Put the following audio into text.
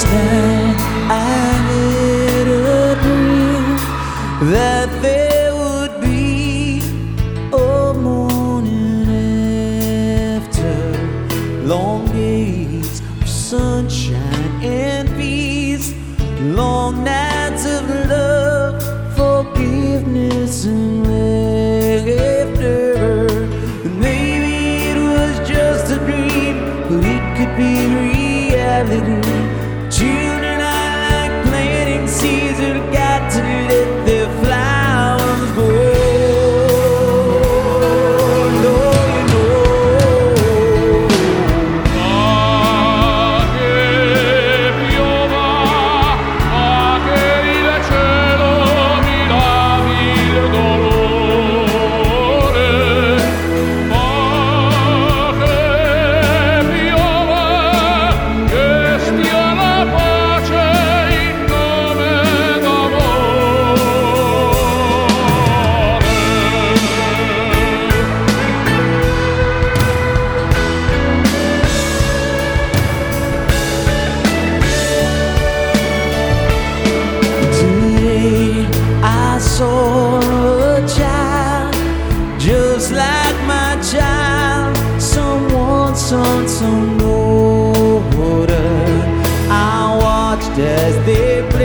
night I had a dream that there would be a morning after long days of sunshine and peace, long nights of love, forgiveness and laughter. Maybe it was just a dream, but it could be reality. Children, I like planting seeds that got to let their flowers grow. I saw a child just like my child, someone's son, some older. I watched as they